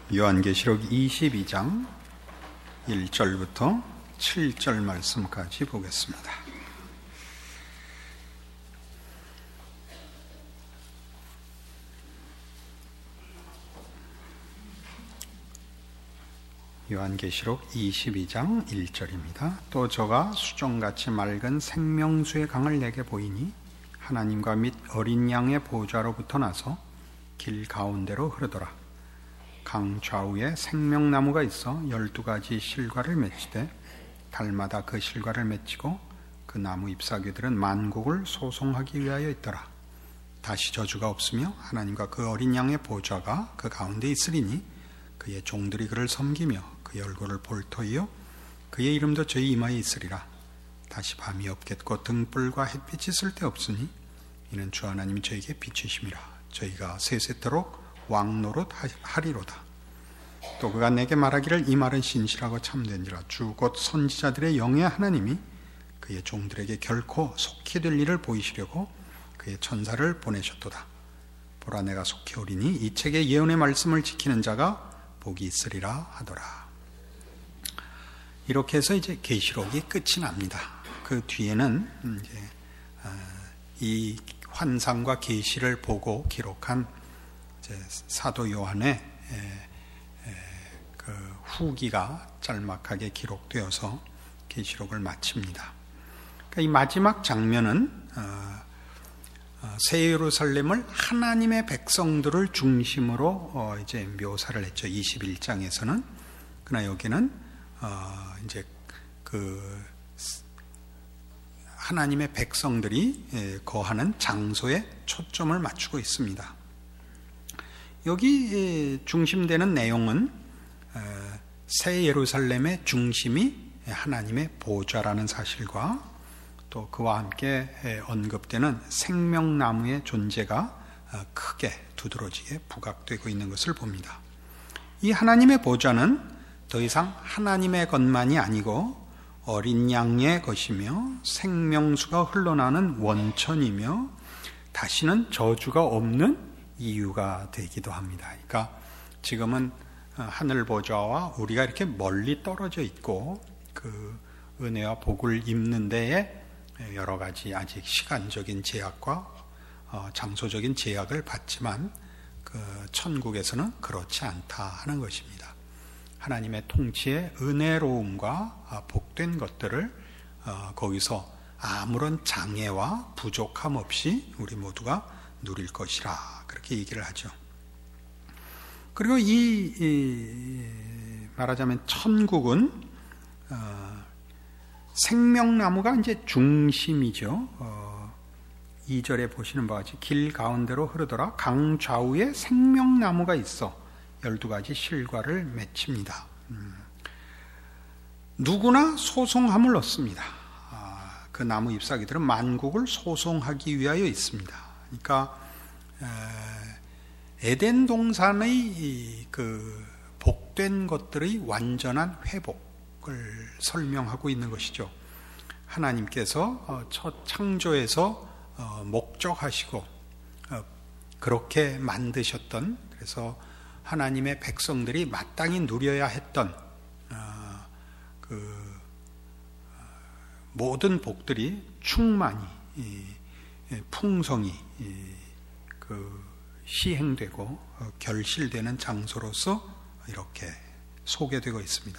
요한계시록 22장 1절부터 7절 말씀까지 보겠습니다. 요한계시록 22장 1절입니다. 또 저가 수정같이 맑은 생명수의 강을 내게 보이니 하나님과 및 어린 양의 보좌로부터 나서 길 가운데로 흐르더라. 강 좌우에 생명나무가 있어 12가지 실과를 맺히되 달마다 그 실과를 맺히고 그 나무 잎사귀들은 만국을 소송하기 위하여 있더라. 다시 저주가 없으며 하나님과 그 어린 양의 보좌가 그 가운데 있으리니 그의 종들이 그를 섬기며 그의 얼굴을 볼 터이요 그의 이름도 저희 이마에 있으리라. 다시 밤이 없겠고 등불과 햇빛이 쓸데없으니 이는 주 하나님이 저에게 비추심이라. 저희가 세세토록 왕노릇 하리로다. 또 그가 내게 말하기를 이 말은 신실하고 참된지라. 주 곧 선지자들의 영의 하나님이 그의 종들에게 결코 속히 될 일을 보이시려고 그의 천사를 보내셨도다. 보라, 내가 속히 오리니 이 책의 예언의 말씀을 지키는 자가 복이 있으리라 하더라. 이렇게 해서 이제 계시록이 끝이 납니다. 그 뒤에는 이제 이 환상과 계시를 보고 기록한 이제 사도 요한의 그 후기가 짤막하게 기록되어서 계시록을 마칩니다. 그러니까 이 마지막 장면은 새 예루살렘을 하나님의 백성들을 중심으로 이제 묘사를 했죠. 21장에서는. 그러나 여기는 이제 그 하나님의 백성들이 거하는 장소에 초점을 맞추고 있습니다. 여기 중심되는 내용은 새 예루살렘의 중심이 하나님의 보좌라는 사실과 또 그와 함께 언급되는 생명나무의 존재가 크게 두드러지게 부각되고 있는 것을 봅니다. 이 하나님의 보좌는 더 이상 하나님의 것만이 아니고 어린 양의 것이며 생명수가 흘러나는 원천이며 다시는 저주가 없는 이유가 되기도 합니다. 그러니까 지금은 하늘 보좌와 우리가 이렇게 멀리 떨어져 있고 그 은혜와 복을 입는 데에 여러 가지 아직 시간적인 제약과 장소적인 제약을 받지만 그 천국에서는 그렇지 않다 하는 것입니다. 하나님의 통치의 은혜로움과 복된 것들을 거기서 아무런 장애와 부족함 없이 우리 모두가 누릴 것이라 그렇게 얘기를 하죠. 그리고 이 말하자면 천국은 생명나무가 이제 중심이죠. 2절에 보시는 바와 같이 길 가운데로 흐르더라. 강 좌우에 생명나무가 있어 12가지 실과를 맺힙니다. 누구나 소송함을 얻습니다. 그 나무 잎사귀들은 만국을 소송하기 위하여 있습니다. 그러니까 에덴 동산의 그 복된 것들의 완전한 회복을 설명하고 있는 것이죠. 하나님께서 첫 창조에서 목적하시고 그렇게 만드셨던, 그래서 하나님의 백성들이 마땅히 누려야 했던 그 모든 복들이 충만히 풍성히 그 시행되고 결실되는 장소로서 이렇게 소개되고 있습니다.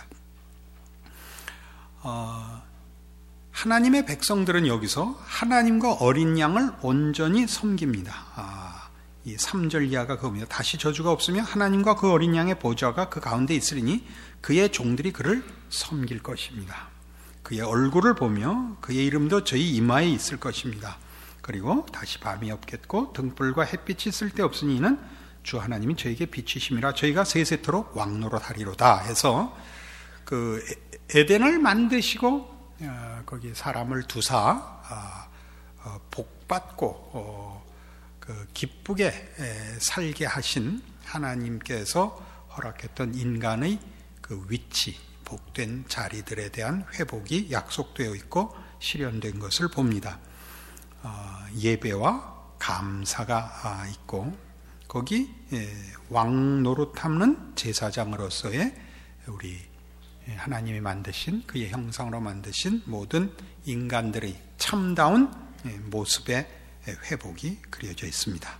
하나님의 백성들은 여기서 하나님과 어린 양을 온전히 섬깁니다. 이 3절 이하가 그겁니다. 다시 저주가 없으며 하나님과 그 어린 양의 보좌가 그 가운데 있으리니 그의 종들이 그를 섬길 것입니다. 그의 얼굴을 보며 그의 이름도 저희 이마에 있을 것입니다. 그리고 다시 밤이 없겠고 등불과 햇빛이 쓸데없으니 이는 주 하나님이 저에게 비추심이라. 저희가 세세토록 왕노릇 하리로다 해서 그 에덴을 만드시고 거기 사람을 두사 복받고 그 기쁘게 살게 하신 하나님께서 허락했던 인간의 그 위치, 복된 자리들에 대한 회복이 약속되어 있고 실현된 것을 봅니다. 예배와 감사가 있고 거기 왕 노릇하는 제사장으로서의 우리 하나님이 만드신 그의 형상으로 만드신 모든 인간들의 참다운 모습의 회복이 그려져 있습니다.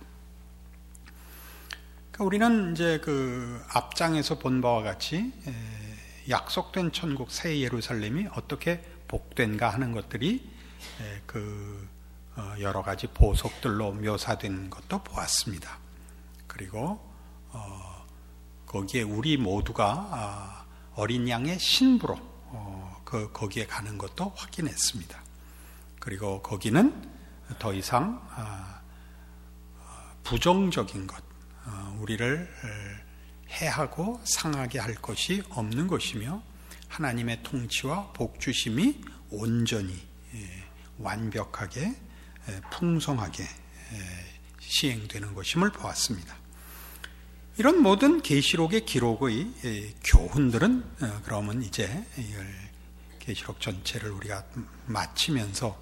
그러니까 우리는 이제 그 앞장에서 본 바와 같이 약속된 천국 새 예루살렘이 어떻게 복된가 하는 것들이 그 여러 가지 보석들로 묘사된 것도 보았습니다. 그리고 거기에 우리 모두가 어린 양의 신부로 거기에 가는 것도 확인했습니다. 그리고 거기는 더 이상 부정적인 것, 우리를 해하고 상하게 할 것이 없는 것이며 하나님의 통치와 복주심이 온전히 완벽하게 풍성하게 시행되는 것임을 보았습니다. 이런 모든 계시록의 기록의 교훈들은 그러면 이제 계시록 전체를 우리가 마치면서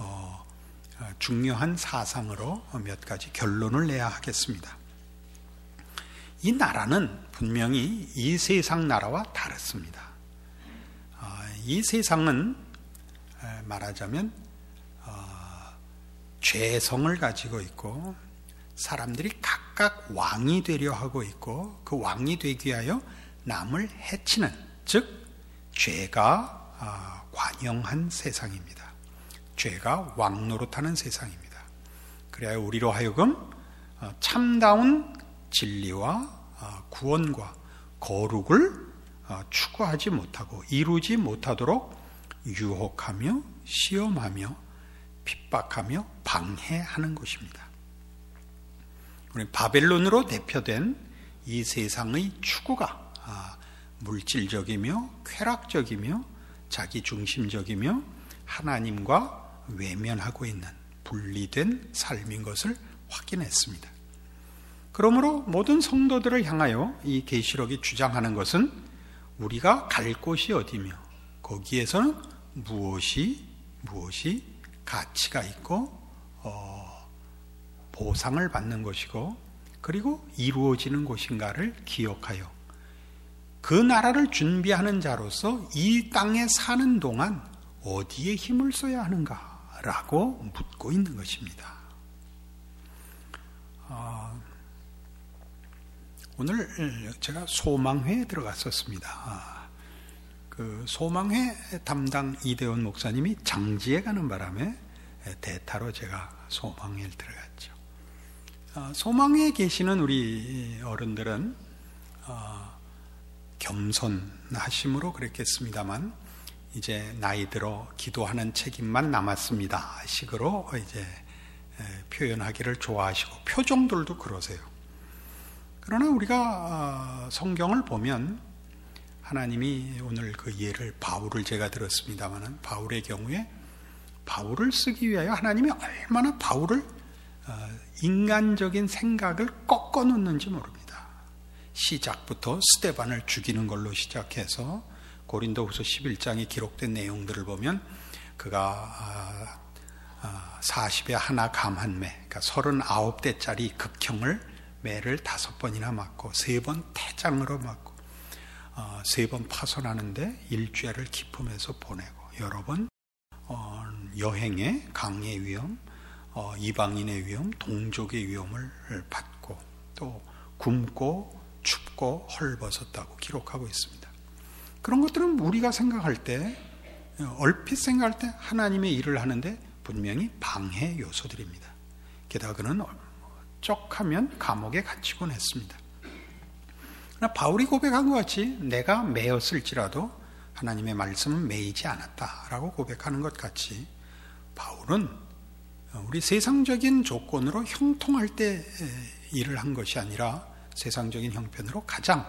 중요한 사상으로 몇 가지 결론을 내야 하겠습니다. 이 나라는 분명히 이 세상 나라와 다릅니다. 이 세상은 말하자면 죄성을 가지고 있고 사람들이 각각 왕이 되려 하고 있고 그 왕이 되기 위하여 남을 해치는, 즉 죄가 관영한 세상입니다. 죄가 왕노릇하는 세상입니다. 그래야 우리로 하여금 참다운 진리와 구원과 거룩을 추구하지 못하고 이루지 못하도록 유혹하며 시험하며 핍박하며 방해하는 것입니다. 우리 바벨론으로 대표된 이 세상의 추구가 물질적이며 쾌락적이며 자기중심적이며 하나님과 외면하고 있는 분리된 삶인 것을 확인했습니다. 그러므로 모든 성도들을 향하여 이 계시록이 주장하는 것은 우리가 갈 곳이 어디며 거기에서는 무엇이 가치가 있고 보상을 받는 것이고 그리고 이루어지는 것인가를 기억하여 그 나라를 준비하는 자로서 이 땅에 사는 동안 어디에 힘을 써야 하는가라고 묻고 있는 것입니다. 오늘 제가 소망회에 들어갔었습니다. 그 소망회 담당 이대원 목사님이 장지에 가는 바람에 대타로 제가 소망회를 들어갔죠. 소망회에 계시는 우리 어른들은 겸손하심으로 그랬겠습니다만 이제 나이 들어 기도하는 책임만 남았습니다 식으로 이제 표현하기를 좋아하시고 표정들도 그러세요. 그러나 우리가 성경을 보면 하나님이 오늘 그 예를 바울을 제가 들었습니다만 바울의 경우에 바울을 쓰기 위하여 하나님이 얼마나 바울을 인간적인 생각을 꺾어 놓는지 모릅니다. 시작부터 스데반을 죽이는 걸로 시작해서 고린도후서 11장에 기록된 내용들을 보면 그가 40에 하나 감한매, 그러니까 39대짜리 극형을 매를 5번이나 맞고 3번 태장으로 맞고 3번 파손하는데 일주일을 기품해서 보내고 여러 번 여행에 강의 위험, 이방인의 위험, 동족의 위험을 받고 또 굶고 춥고 헐벗었다고 기록하고 있습니다. 그런 것들은 우리가 생각할 때 얼핏 생각할 때 하나님의 일을 하는데 분명히 방해 요소들입니다. 게다가 그는 쩍하면 감옥에 갇히곤 했습니다. 그러나 바울이 고백한 것 같이 내가 매였을지라도 하나님의 말씀은 매이지 않았다라고 고백하는 것 같이 바울은 우리 세상적인 조건으로 형통할 때 일을 한 것이 아니라 세상적인 형편으로 가장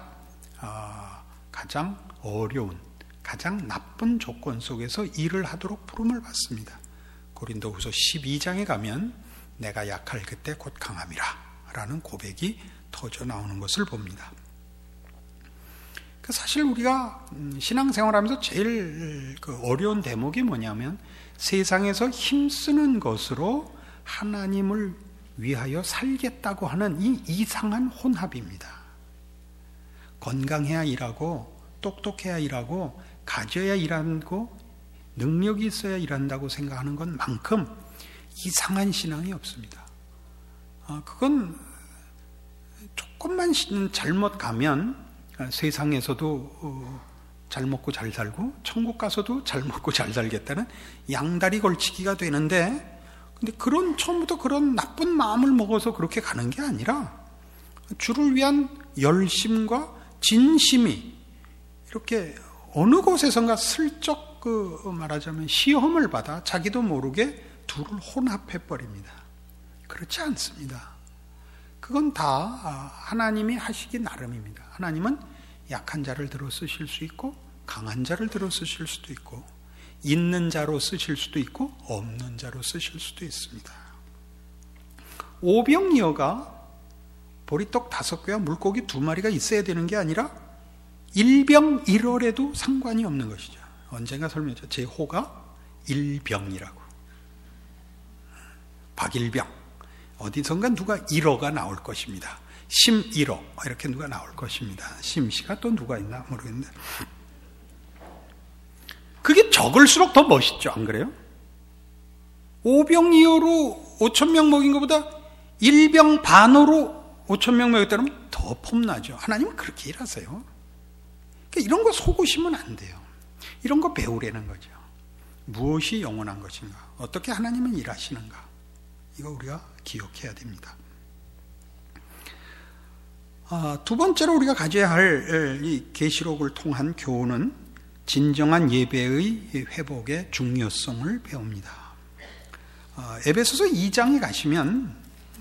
어려운 가장 나쁜 조건 속에서 일을 하도록 부름을 받습니다. 고린도후서 12장에 가면 내가 약할 그때 곧 강함이라 라는 고백이 터져 나오는 것을 봅니다. 사실 우리가 신앙생활하면서 제일 어려운 대목이 뭐냐면 세상에서 힘쓰는 것으로 하나님을 위하여 살겠다고 하는 이 이상한 혼합입니다. 건강해야 일하고 똑똑해야 일하고 가져야 일하고 능력이 있어야 일한다고 생각하는 것만큼 이상한 신앙이 없습니다. 그건 조금만 잘못 가면 세상에서도 잘 먹고 잘 살고 천국 가서도 잘 먹고 잘 살겠다는 양다리 걸치기가 되는데, 근데 처음부터 그런 나쁜 마음을 먹어서 그렇게 가는 게 아니라 주를 위한 열심과 진심이 이렇게 어느 곳에선가 슬쩍 말하자면 시험을 받아 자기도 모르게 둘을 혼합해 버립니다. 그렇지 않습니다. 그건 다 하나님이 하시기 나름입니다. 하나님은 약한 자를 들어 쓰실 수 있고 강한 자를 들어 쓰실 수도 있고 있는 자로 쓰실 수도 있고 없는 자로 쓰실 수도 있습니다. 오병이어가 보리떡 5개와 물고기 2마리가 있어야 되는 게 아니라 일병일월에도 상관이 없는 것이죠. 언젠가 설명했죠. 제 호가 일병이라고. 박일병. 어디선가 누가 1호가 나올 것입니다. 심1호 이렇게 누가 나올 것입니다. 심씨가 또 누가 있나 모르겠는데, 그게 적을수록 더 멋있죠, 안 그래요? 5병2호로 5,000명 먹인 것보다 1병 반호로 5,000명 먹였다면 더 폼나죠. 하나님은 그렇게 일하세요. 그러니까 이런 거 속으시면 안 돼요. 이런 거 배우려는 거죠. 무엇이 영원한 것인가, 어떻게 하나님은 일하시는가, 이거 우리가 기억해야 됩니다. 두 번째로 우리가 가져야 할 이 계시록을 통한 교훈은 진정한 예배의 회복의 중요성을 배웁니다. 에베소서 2장에 가시면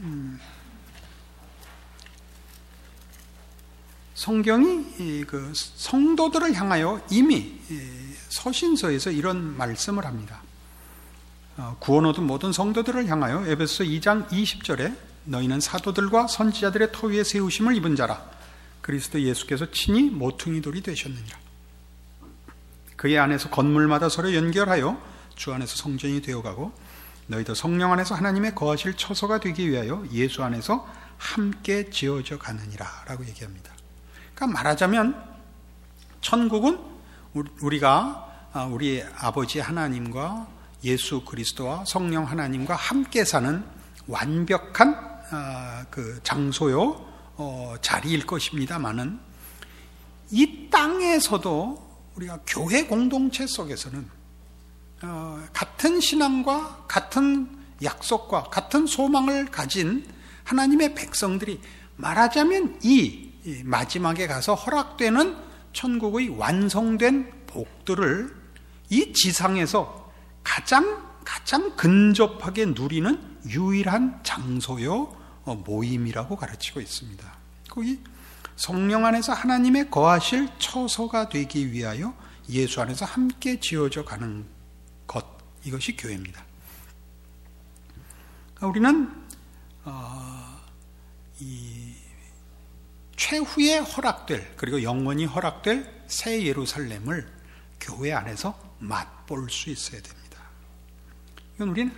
성경이 그 성도들을 향하여 이미 서신서에서 이런 말씀을 합니다. 구원 얻은 모든 성도들을 향하여 에베소서 2장 20절에 너희는 사도들과 선지자들의 터 위에 세우심을 입은 자라. 그리스도 예수께서 친히 모퉁이 돌이 되셨느니라. 그의 안에서 건물마다 서로 연결하여 주 안에서 성전이 되어가고 너희도 성령 안에서 하나님의 거하실 처소가 되기 위하여 예수 안에서 함께 지어져 가느니라 라고 얘기합니다. 그러니까 말하자면 천국은 우리가 우리 아버지 하나님과 예수 그리스도와 성령 하나님과 함께 사는 완벽한 그 장소요, 자리일 것입니다만은 이 땅에서도 우리가 교회 공동체 속에서는 같은 신앙과 같은 약속과 같은 소망을 가진 하나님의 백성들이 말하자면 이 마지막에 가서 허락되는 천국의 완성된 복들을 이 지상에서 가장 근접하게 누리는 유일한 장소요, 모임이라고 가르치고 있습니다. 거기 성령 안에서 하나님의 거하실 처소가 되기 위하여 예수 안에서 함께 지어져 가는 것, 이것이 교회입니다. 우리는 이 최후에 허락될, 그리고 영원히 허락될 새 예루살렘을 교회 안에서 맛볼 수 있어야 됩니다. 이건 우리는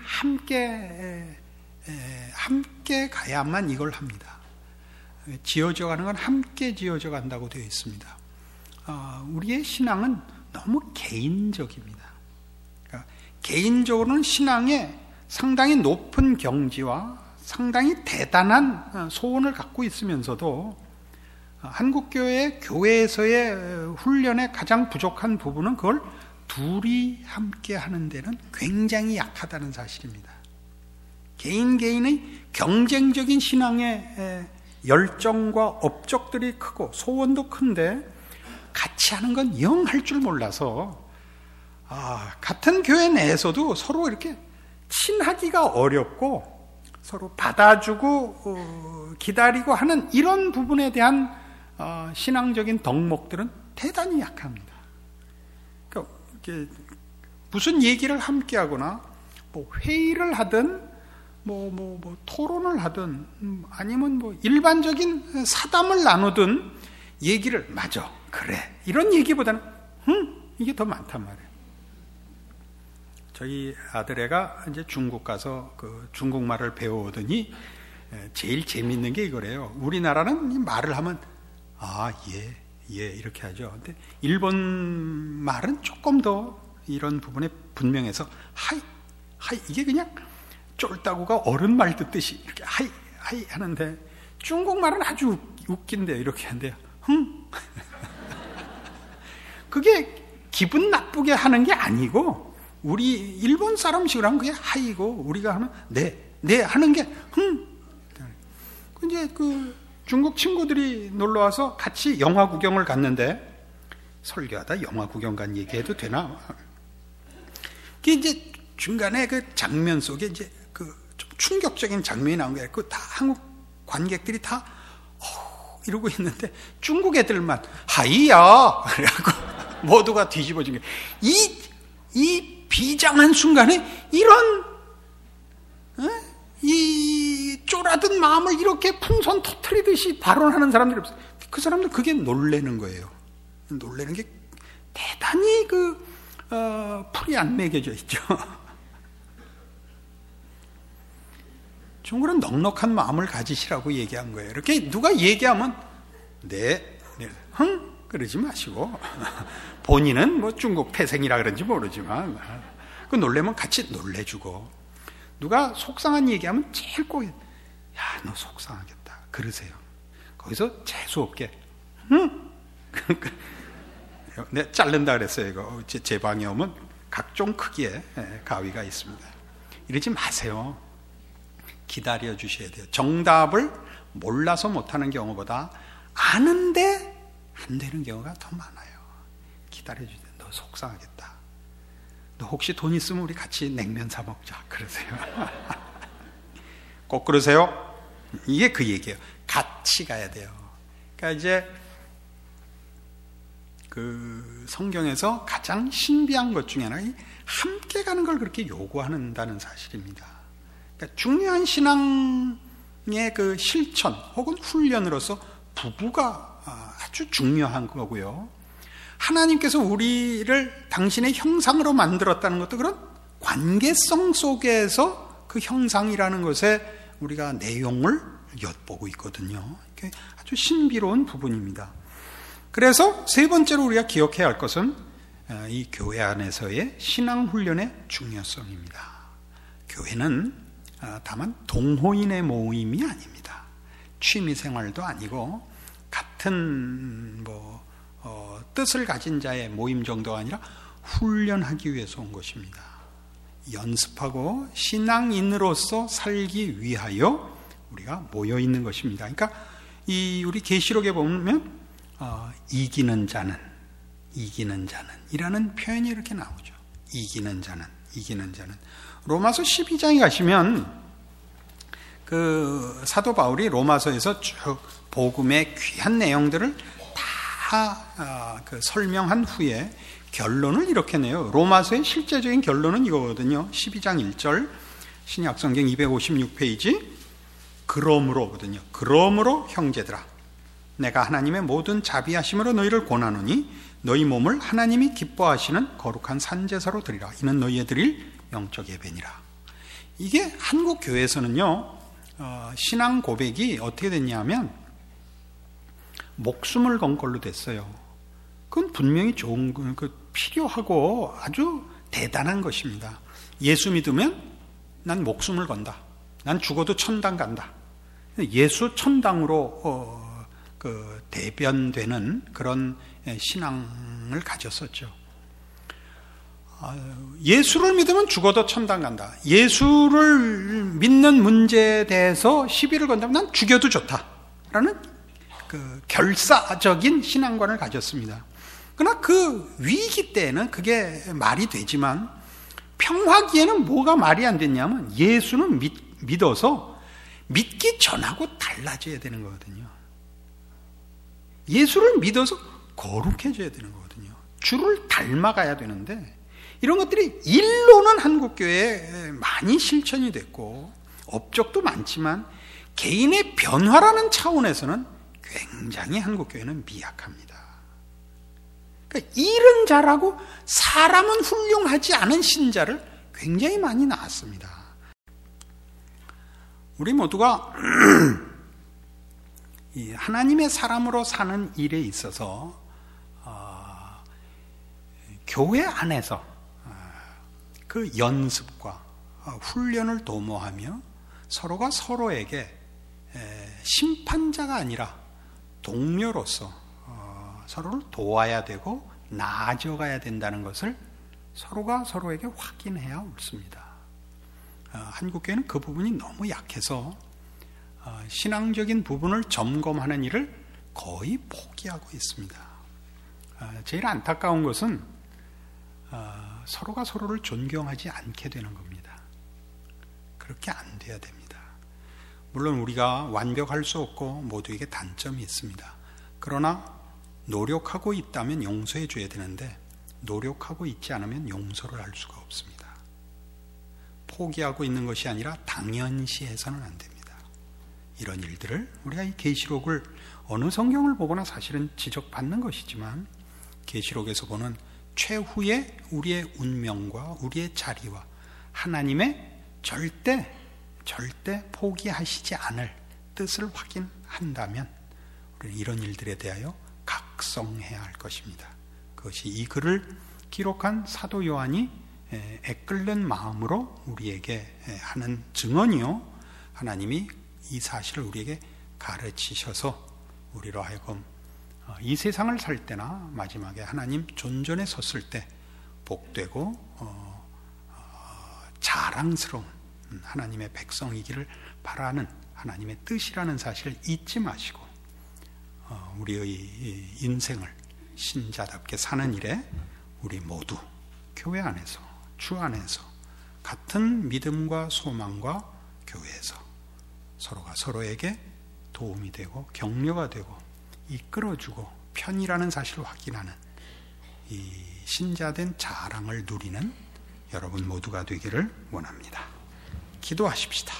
함께 가야만 이걸 합니다. 지어져 가는 건 함께 지어져 간다고 되어 있습니다. 우리의 신앙은 너무 개인적입니다. 그러니까 개인적으로는 신앙에 상당히 높은 경지와 상당히 대단한 소원을 갖고 있으면서도 한국교회 교회에서의 훈련의 가장 부족한 부분은 그걸 둘이 함께 하는 데는 굉장히 약하다는 사실입니다. 개인의 경쟁적인 신앙의 열정과 업적들이 크고 소원도 큰데 같이 하는 건 영 할 줄 몰라서 같은 교회 내에서도 서로 이렇게 친하기가 어렵고 서로 받아주고 기다리고 하는 이런 부분에 대한 신앙적인 덕목들은 대단히 약합니다. 그러니까 이렇게 무슨 얘기를 함께 하거나 뭐 회의를 하든 뭐 토론을 하든 아니면 뭐 일반적인 사담을 나누든 얘기를 맞아 그래 이런 얘기보다는 이게 더 많단 말이에요. 저희 아들애가 이제 중국 가서 그 중국말을 배워오더니 제일 재밌는 게 이거래요. 우리나라는 말을 하면 예 이렇게 하죠. 근데 일본 말은 조금 더 이런 부분에 분명해서 하이 이게 그냥 쫄따구가 어른 말 듣듯이 이렇게 하이 하는데, 중국말은 아주 웃긴데요. 이렇게 하는데요. 그게 기분 나쁘게 하는 게 아니고, 우리 일본 사람식으로 하면 그게 하이고, 우리가 하면 네 하는 게 이제 그 중국 친구들이 놀러 와서 같이 영화 구경을 갔는데, 설교하다 영화 구경 간 얘기해도 되나? 그게 이제 중간에 그 장면 속에 이제 그 좀 충격적인 장면이 나온 거예요. 그 다 한국 관객들이 다 이러고 있는데 중국 애들만 하이야 그래갖고 모두가 뒤집어진 거예요. 이 비장한 순간에 이런 이 쫄아든 마음을 이렇게 풍선 터뜨리듯이 발언하는 사람들이 없어요. 그 사람들 그게 놀래는 거예요. 놀래는 게 대단히 풀이 안 매겨져 있죠. 중국은 넉넉한 마음을 가지시라고 얘기한 거예요. 이렇게 누가 얘기하면 그러지 마시고, 본인은 뭐 중국 태생이라 그런지 모르지만 그 놀래면 같이 놀래주고, 누가 속상한 얘기하면 제일 꼭 너 속상하겠다 그러세요. 거기서 재수없게 내가 자른다 그랬어요. 이거 제 방에 오면 각종 크기의 가위가 있습니다. 이러지 마세요. 기다려 주셔야 돼요. 정답을 몰라서 못하는 경우보다 아는데 안 되는 경우가 더 많아요. 기다려 주세요. 너 속상하겠다. 너 혹시 돈 있으면 우리 같이 냉면 사 먹자 그러세요. 꼭 그러세요. 이게 그 얘기예요. 같이 가야 돼요. 그러니까 이제 그 성경에서 가장 신비한 것 중에 하나가 함께 가는 걸 그렇게 요구한다는 사실입니다. 그러니까 중요한 신앙의 그 실천 혹은 훈련으로서 부부가 아주 중요한 거고요. 하나님께서 우리를 당신의 형상으로 만들었다는 것도 그런 관계성 속에서 그 형상이라는 것에 우리가 내용을 엿보고 있거든요. 아주 신비로운 부분입니다. 그래서 세 번째로 우리가 기억해야 할 것은 이 교회 안에서의 신앙훈련의 중요성입니다. 교회는 다만 동호인의 모임이 아닙니다. 취미생활도 아니고 같은 뜻을 가진 자의 모임 정도가 아니라 훈련하기 위해서 온 것입니다. 연습하고 신앙인으로서 살기 위하여 우리가 모여 있는 것입니다. 그러니까 우리 계시록에 보면 이기는 자는 이라는 표현이 이렇게 나오죠. 이기는 자는 로마서 12장에 가시면 그 사도 바울이 로마서에서 쭉 복음의 귀한 내용들을 다 설명한 후에 결론을 이렇게 내요. 로마서의 실제적인 결론은 이거거든요. 12장 1절 신약성경 256페이지 그러므로거든요. 그러므로 형제들아 내가 하나님의 모든 자비하심으로 너희를 권하노니 너희 몸을 하나님이 기뻐하시는 거룩한 산제사로 드리라. 이는 너희의 드릴 영적 예배니라. 이게 한국 교회에서는요 신앙 고백이 어떻게 됐냐면 목숨을 건 걸로 됐어요. 그건 분명히 좋은 필요하고 아주 대단한 것입니다. 예수 믿으면 난 목숨을 건다. 난 죽어도 천당 간다. 예수 천당으로 대변되는 그런 신앙을 가졌었죠. 예수를 믿으면 죽어도 천당 간다. 예수를 믿는 문제에 대해서 시비를 건다면 난 죽여도 좋다라는 그 결사적인 신앙관을 가졌습니다. 그러나 그 위기 때는 그게 말이 되지만 평화기에는 뭐가 말이 안 됐냐면 예수는 믿어서 믿기 전하고 달라져야 되는 거거든요. 예수를 믿어서 거룩해져야 되는 거거든요. 주를 닮아가야 되는데 이런 것들이 일로는 한국교회에 많이 실천이 됐고 업적도 많지만 개인의 변화라는 차원에서는 굉장히 한국교회는 미약합니다. 그러니까 일은 잘하고 사람은 훌륭하지 않은 신자를 굉장히 많이 낳았습니다. 우리 모두가 이 하나님의 사람으로 사는 일에 있어서 교회 안에서 그 연습과 훈련을 도모하며 서로가 서로에게 심판자가 아니라 동료로서 서로를 도와야 되고 나아져가야 된다는 것을 서로가 서로에게 확인해야 옳습니다. 한국교회는 그 부분이 너무 약해서 신앙적인 부분을 점검하는 일을 거의 포기하고 있습니다. 제일 안타까운 것은 서로가 서로를 존경하지 않게 되는 겁니다. 그렇게 안 돼야 됩니다. 물론 우리가 완벽할 수 없고 모두에게 단점이 있습니다. 그러나 노력하고 있다면 용서해 줘야 되는데 노력하고 있지 않으면 용서를 할 수가 없습니다. 포기하고 있는 것이 아니라 당연시해서는 안 됩니다. 이런 일들을 우리가 이 계시록을 어느 성경을 보거나 사실은 지적받는 것이지만 계시록에서 보는 최후의 우리의 운명과 우리의 자리와 하나님의 절대 포기하시지 않을 뜻을 확인한다면 우리는 이런 일들에 대하여 각성해야 할 것입니다. 그것이 이 글을 기록한 사도 요한이 애끓는 마음으로 우리에게 하는 증언이요, 하나님이 이 사실을 우리에게 가르치셔서 우리로 하여금 이 세상을 살 때나 마지막에 하나님 존전에 섰을 때 복되고 자랑스러운 하나님의 백성이기를 바라는 하나님의 뜻이라는 사실을 잊지 마시고 우리의 인생을 신자답게 사는 일에 우리 모두 교회 안에서 주 안에서 같은 믿음과 소망과 교회에서 서로가 서로에게 도움이 되고 격려가 되고 이끌어주고 편이라는 사실을 확인하는 이 신자된 자랑을 누리는 여러분 모두가 되기를 원합니다. 기도하십시다.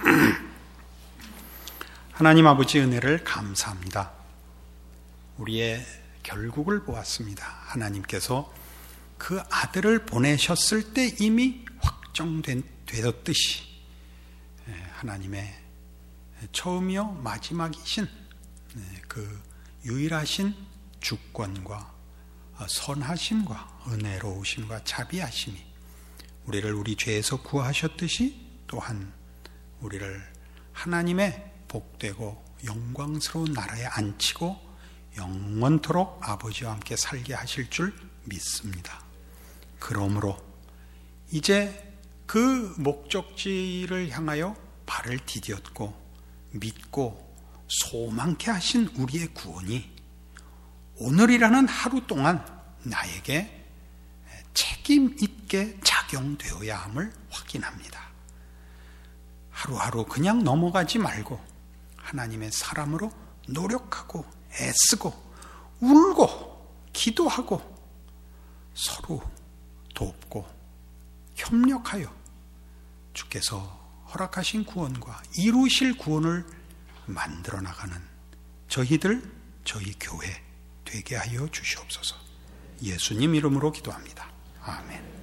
하나님 아버지 은혜를 감사합니다. 우리의 결국을 보았습니다. 하나님께서 그 아들을 보내셨을 때 이미 확정되었듯이 하나님의 처음이요 마지막이신 그 유일하신 주권과 선하심과 은혜로우심과 자비하심이 우리를 우리 죄에서 구하셨듯이 또한 우리를 하나님의 복되고 영광스러운 나라에 앉히고 영원토록 아버지와 함께 살게 하실 줄 믿습니다. 그러므로 이제 그 목적지를 향하여 발을 디뎠고 믿고 소망케 하신 우리의 구원이 오늘이라는 하루 동안 나에게 책임 있게 작용되어야 함을 확인합니다. 하루하루 그냥 넘어가지 말고 하나님의 사람으로 노력하고 애쓰고 울고 기도하고 서로 돕고 협력하여 주께서 허락하신 구원과 이루실 구원을 만들어 나가는 저희들, 저희 교회 되게 하여 주시옵소서. 예수님 이름으로 기도합니다. 아멘.